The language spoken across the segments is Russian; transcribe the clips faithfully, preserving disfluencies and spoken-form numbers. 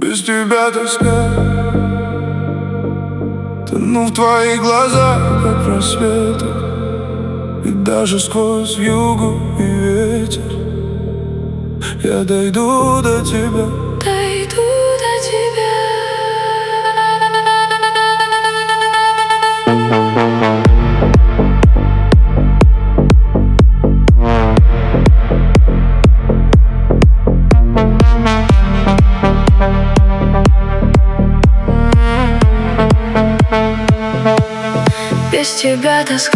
Без тебя тоска, тону в твоих глазах, как в рассветах. И даже сквозь вьюгу и ветер я дойду до тебя. Дойду до тебя. Без тебя тоска,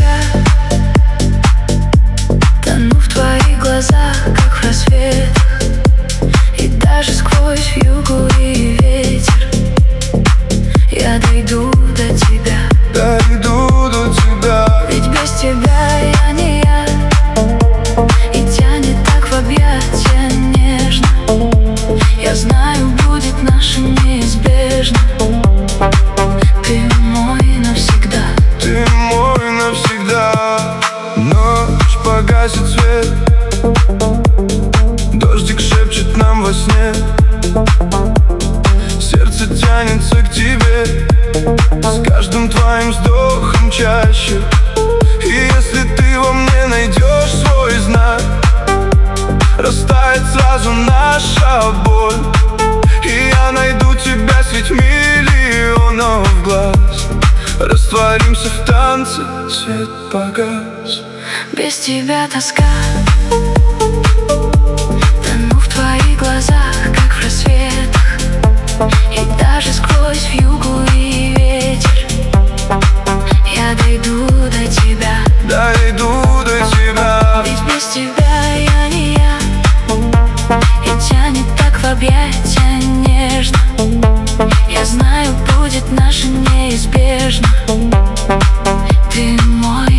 тону в твоих глазах, как в рассветах. И даже сквозь вьюгу и ветер я дойду до тебя. Дойду до тебя. Ведь без тебя я не я, и тянет так в объятия нежно. Я знаю, будет наше неизбежно. Ты мой навсегда. Ты мой навсегда. Ночь, погасит свет, дождик шепчет нам во сне. Сердце тянется к тебе с каждым твоим вздохом чаще. И если ты во мне найдешь свой знак, растает сразу наша боль. И я найду тебя средь миллионов глаз. Растворимся в танце, свет погас. Без тебя тоска, тону в твоих глазах, как в рассветах. И даже сквозь вьюгу и ветер я дойду до тебя. Дойду до тебя. Ведь без тебя я не я, и тянет так в объятия нежно. Я знаю, будет наше неизбежно. Ты мой